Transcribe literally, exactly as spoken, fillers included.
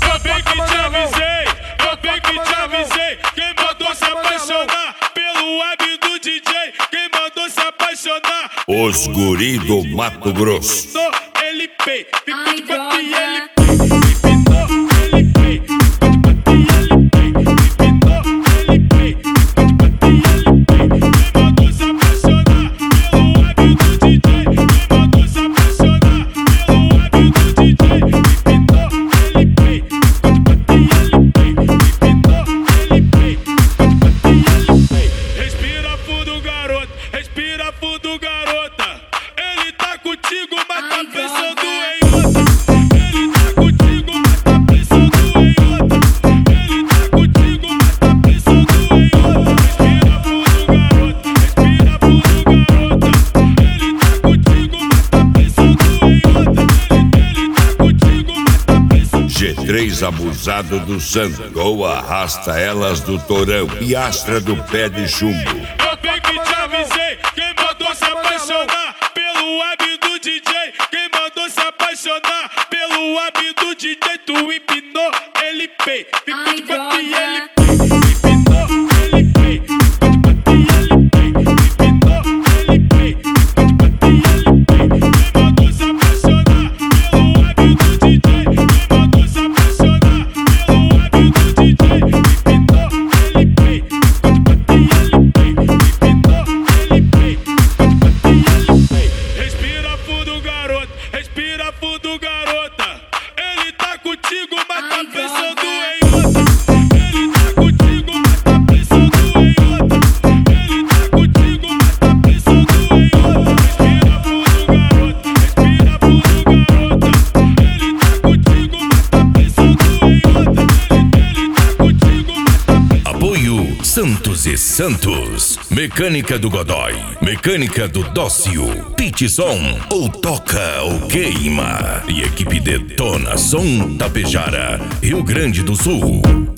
Eu bem que te avisei, eu bem que te avisei. Quem mandou se apaixonar pelo hábito do D J? Quem mandou se apaixonar? Os guri do Mato Grosso. Ele pei, Ai, ficou de droga. ele pei, ele pei, ele pei, ele pei. Quem mandou se apaixonar pelo hábito do D J? Quem mandou se apaixonar pelo hábito do D J? Ele pei, ele pei, ele pei, ele pei. Respira fundo, garoto, respira fundo, garota. Ele tá contigo, mas tá Ai, pensando droga. em outra. Ele tá contigo, mas tá pensando em outra. Ele tá contigo, mas tá pensando em outra. Respira fundo, garota, respira fundo, garota. Ele tá contigo, mas tá pensando em outra. Ele, ele tá contigo, mas tá pensando. G três abusado do santo. Gol arrasta elas do torão. E Astra do pé de chumbo. Eu bem que te avisei, quem mandou se apaixonar pelo hábito do D J? Quem mandou se apaixonar pelo hábito do D J? Tu empinou, ele pei, ficou Ai, de quatro e droga. ele pei. Empinou, ele pei, ficou de quatro e ele pei. Empinou, ele pei, ficou de quatro e ele pei. Quem mandou se apaixonar pelo hábito do D J? Quem mandou se apaixonar pelo hábito do D J? Empinou, ele pei, ficou de quatro e ele pei. Empinou, ele pei, ficou de quatro e ele pei. Respira fundo, garoto, respira fundo, garota. Ele tá contigo, mas tá Ai, pensando droga. em outra. Ele tá contigo, mas tá pensando em outra. Ele tá contigo, mas tá pensando em outra. Respira fundo, garoto, respira fundo, garota. Ele tá contigo, mas tá pensando em outra. Ele, ele tá contigo, mas tá pensando. Apoio Santos e Santos. Mecânica do Godói. Mecânica do Dócio. Pit Som. Ou toca ou queima. E equipe Detona Som Tapejara, Rio Grande do Sul.